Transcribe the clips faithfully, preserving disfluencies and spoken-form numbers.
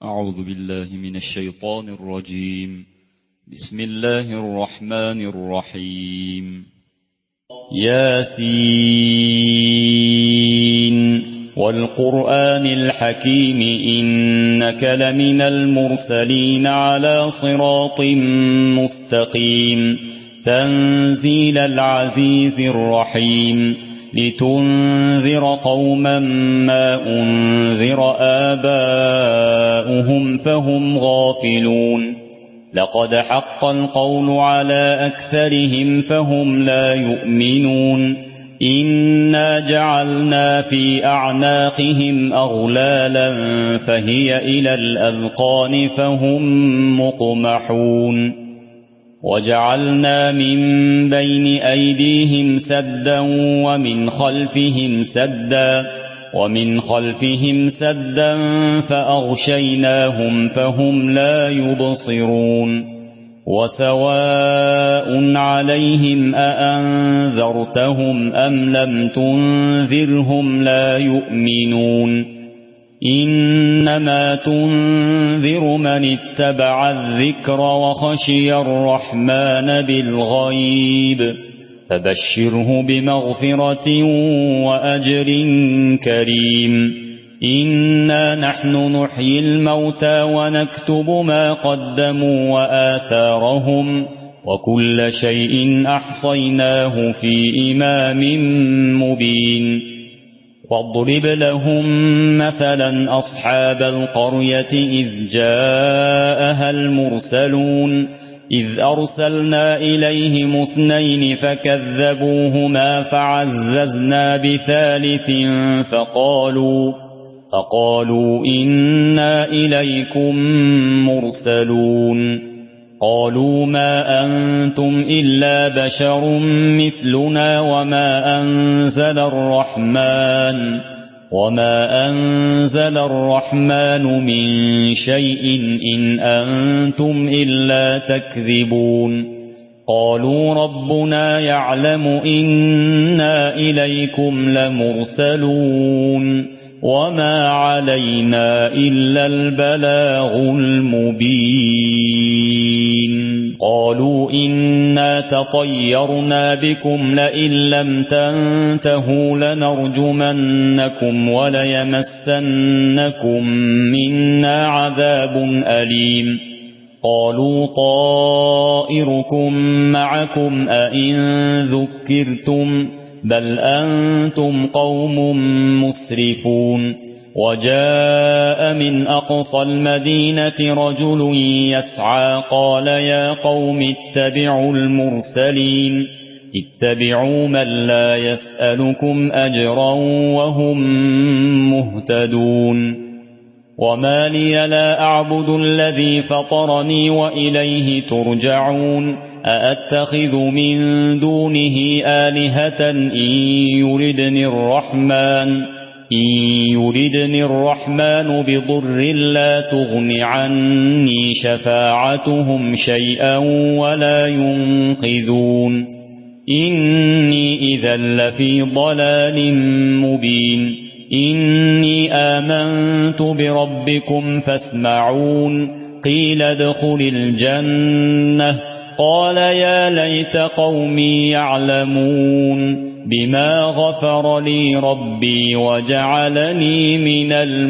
أعوذ بالله من الشيطان الرجيم. بسم الله الرحمن الرحيم. ياسين والقرآن الحكيم إنك لمن المرسلين على صراط مستقيم تنزيل العزيز الرحيم لتنذر قوما ما أنذر آباؤهم فهم غافلون لقد حق القول على أكثرهم فهم لا يؤمنون إنا جعلنا في أعناقهم أغلالا فهي إلى الأذقان فهم مقمحون وجعلنا من بين أيديهم سدا ومن خلفهم سدا ومن خلفهم سدا فأغشيناهم فهم لا يبصرون وسواء عليهم أأنذرتهم أم لم تنذرهم لا يؤمنون إنما تنذر من اتبع الذكر وخشي الرحمن بالغيب فبشره بمغفرة وأجر كريم إنا نحن نحيي الموتى ونكتب ما قدموا وآثارهم وكل شيء أحصيناه في إمام مبين واضرب لهم مثلا أصحاب القرية إذ جاءها المرسلون إذ أرسلنا إليهم اثنين فكذبوهما فعززنا بثالث فقالوا فقالوا إنا إليكم مرسلون قالوا ما أنتم إلا بشر مثلنا وما أنزل الرحمن وما أنزل الرحمن من شيء إن أنتم إلا تكذبون قالوا ربنا يعلم إنا إليكم لمرسلون وما علينا إلا البلاغ المبين قالوا إنا تطيرنا بكم لئن لم تنتهوا لنرجمنكم وليمسنكم منا عذاب أليم قالوا طائركم معكم أئن ذكرتم بل أنتم قوم مسرفون وجاء من أقصى المدينة رجل يسعى قال يا قوم اتبعوا المرسلين اتبعوا من لا يسألكم أجرا وهم مهتدون وما لي لا أعبد الذي فطرني وإليه ترجعون أأتخذ من دونه آلهة إن يردني الرحمن إن يردني الرحمن بضر لا تغن عني شفاعتهم شيئا ولا ينقذون إني إذا لفي ضلال مبين إني آمنت بربكم فاسمعون قيل ادخل الجنة قال يا ليت قومي يعلمون بما غفر لي ربي وجعلني من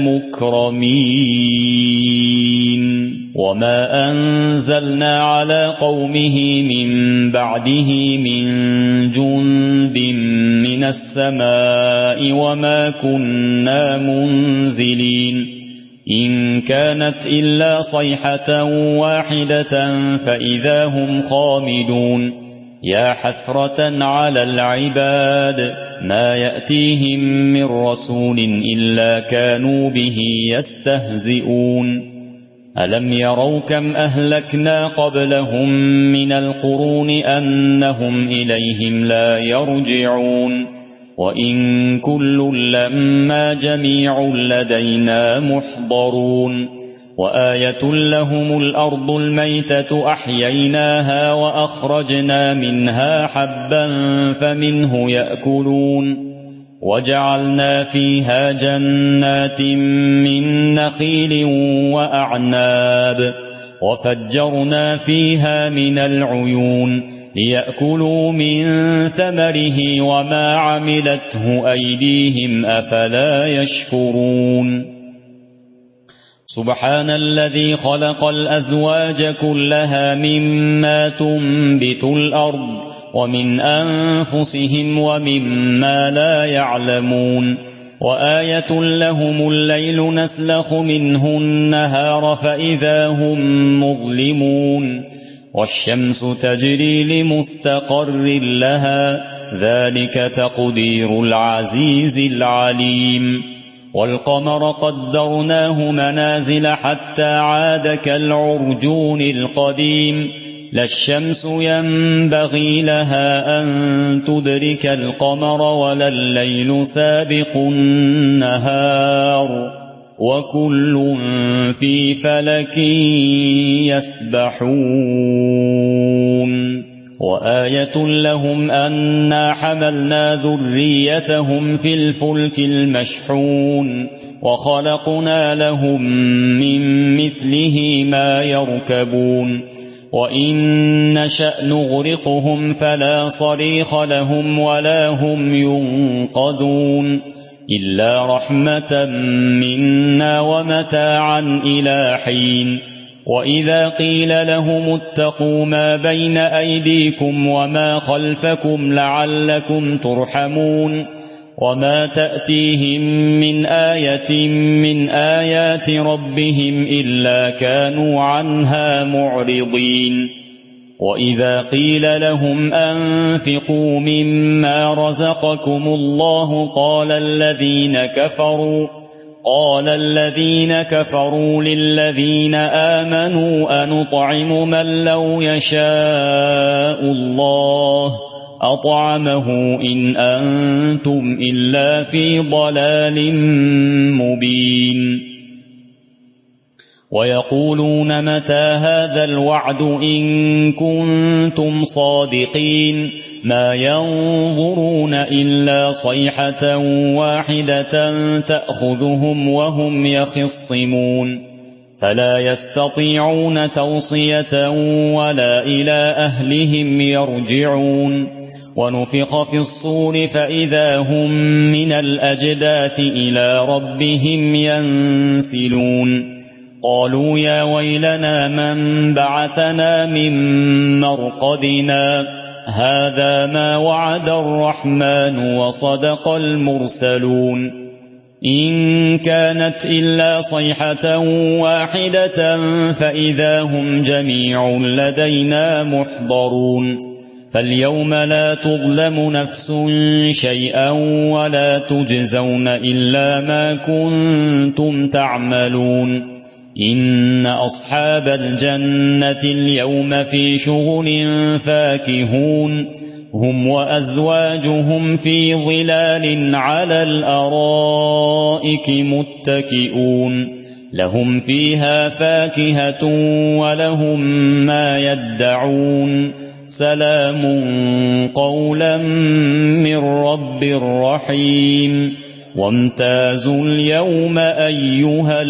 المكرمين وما أنزلنا على قومه من بعده من جند من السماء وما كنا منزلين إن كانت إلا صيحة واحدة فإذا هم خامدون يا حسرة على العباد ما يأتيهم من رسول إلا كانوا به يستهزئون ألم يروا كم أهلكنا قبلهم من القرون أنهم إليهم لا يرجعون وإن كل لما جميع لدينا محضرون وآية لهم الأرض الميتة أحييناها وأخرجنا منها حبا فمنه يأكلون وجعلنا فيها جنات من نخيل وأعناب وفجرنا فيها من العيون ليأكلوا من ثمره وما عملته أيديهم أفلا يشكرون سبحان الذي خلق الأزواج كلها مما تنبت الأرض ومن أنفسهم ومما لا يعلمون وآية لهم الليل نسلخ منه النهار فإذا هم مظلمون والشمس تجري لمستقر لها ذلك تقدير العزيز العليم والقمر قدرناه منازل حتى عاد كالعرجون القديم لا الشمس ينبغي لها أن تدرك القمر ولا الليل سابق النهار وكل في فلك يسبحون وآية لهم أنا حملنا ذريتهم في الفلك المشحون وخلقنا لهم من مثله ما يركبون وإن نشأ نغرقهم فلا صريخ لهم ولا هم ينقذون إلا رحمة منا ومتاعا إلى حين وإذا قيل لهم اتقوا ما بين أيديكم وما خلفكم لعلكم ترحمون وما تأتيهم من آية من آيات ربهم إلا كانوا عنها معرضين وإذا قيل لهم أنفقوا مما رزقكم الله قال الذين كفروا قال الذين كفروا للذين آمنوا أنطعم من لو يشاء الله أطعمه إن أنتم إلا في ضلال مبين ويقولون متى هذا الوعد إن كنتم صادقين ما ينظرون إلا صيحة واحدة تأخذهم وهم يخصمون فلا يستطيعون توصية ولا إلى أهلهم يرجعون ونفخ في الصور فإذا هم من الأجداث إلى ربهم ينسلون قالوا يا ويلنا من بعثنا من مرقدنا هذا ما وعد الرحمن وصدق المرسلون إن كانت إلا صيحة واحدة فإذا هم جميع لدينا محضرون فاليوم لا تظلم نفس شيئا ولا تجزون إلا ما كنتم تعملون إن أصحاب الجنة اليوم في شغل فاكهون هم وأزواجهم في ظلال على الأرائك متكئون لهم فيها فاكهة ولهم ما يدعون سلام قولا من رب رحيم وامتازوا اليوم أيها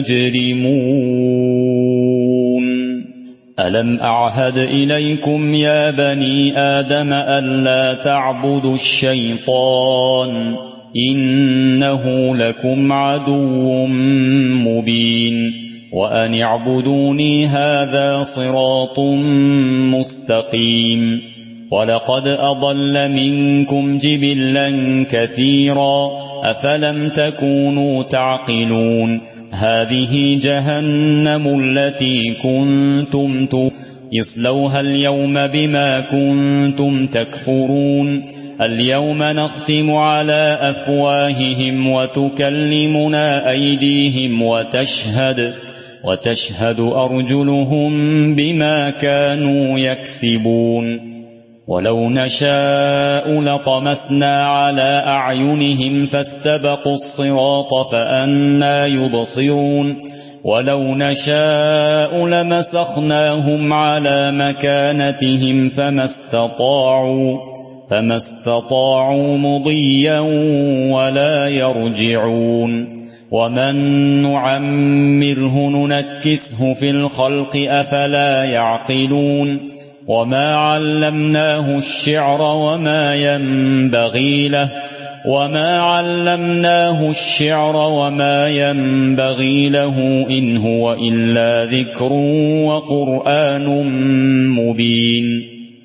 المجرمون ألم أعهد إليكم يا بني آدم ألا تعبدوا الشيطان إنه لكم عدو مبين وأن اعبدوني هذا صراط مستقيم ولقد أضل منكم جبلا كثيرا أفلم تكونوا تعقلون هذه جهنم التي كنتم تصلوها اليوم بما كنتم تكفرون اليوم نختم على أفواههم وتكلمنا أيديهم وتشهد وتشهد أرجلهم بما كانوا يكسبون ولو نشاء لطمسنا على أعينهم فاستبقوا الصراط فأنى يبصرون ولو نشاء لمسخناهم على مكانتهم فما استطاعوا فما استطاعوا مضيا ولا يرجعون ومن نعمره ننكسه في الخلق أفلا يعقلون وما علمناه الشعر وما ينبغي له وما علمناه الشعر وما ينبغي له إن هو إلا ذكر وقرآن مبين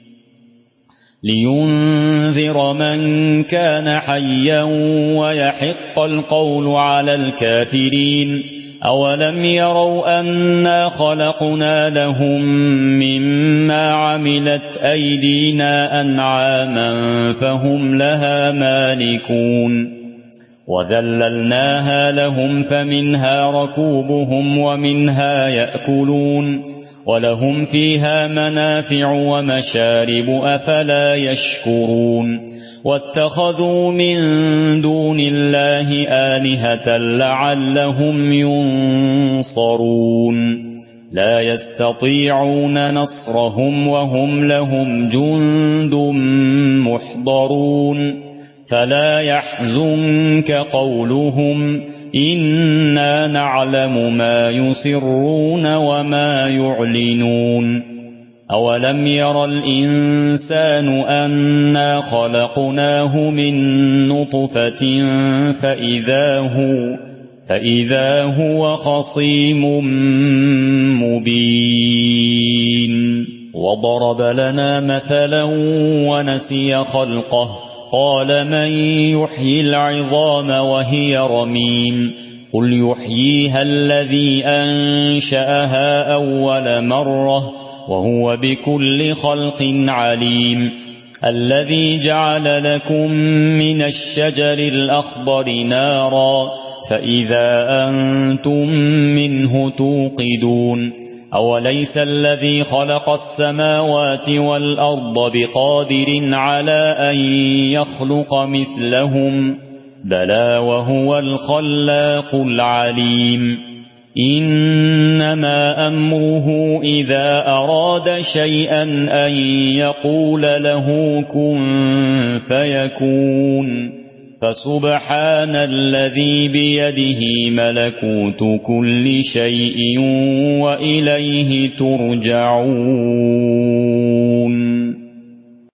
لينذر من كان حيا ويحق القول على الكافرين أولم يروا أنا خلقنا لهم مما عملت أيدينا أنعاما فهم لها مالكون وذللناها لهم فمنها ركوبهم ومنها يأكلون ولهم فيها منافع ومشارب أفلا يشكرون واتخذوا من دون الله آلهة لعلهم ينصرون لا يستطيعون نصرهم وهم لهم جند محضرون فلا يحزنك قولهم إنا نعلم ما يسرون وما يعلنون أولم ير الإنسان أنا خلقناه من نطفة فإذا هو, فإذا هو خصيم مبين وضرب لنا مثلا ونسي خلقه قال من يحيي العظام وهي رميم قل يحييها الذي أنشأها أول مرة وهو بكل خلق عليم الذي جعل لكم من الشجر الأخضر نارا فإذا أنتم منه توقدون أوليس الذي خلق السماوات والأرض بقادر على أن يخلق مثلهم بلى وهو الخلاق العليم إنما أمره إذا أراد شيئا أن يقول له كن فيكون فسبحان الذي بيده ملكوت كل شيء وإليه ترجعون